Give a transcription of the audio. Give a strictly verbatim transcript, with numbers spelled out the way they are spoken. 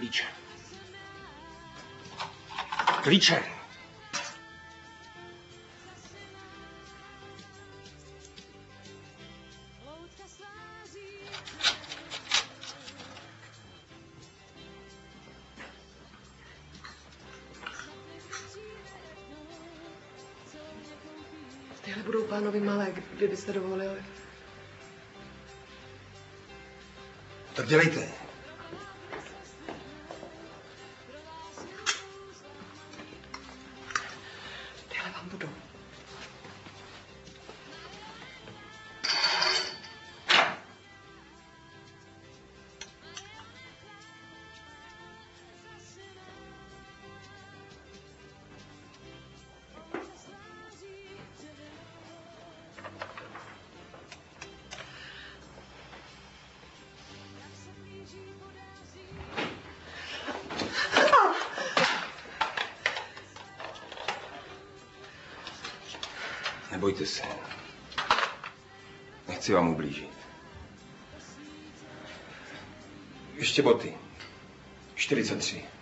Klíče. Klíče. Tyhle budou pánovi malé, kdybyste dovolili. Tak dělejte. Tyhle vám budou. Nebojte se. Nechci vám ublížit. Ještě boty. čtyřicet tři.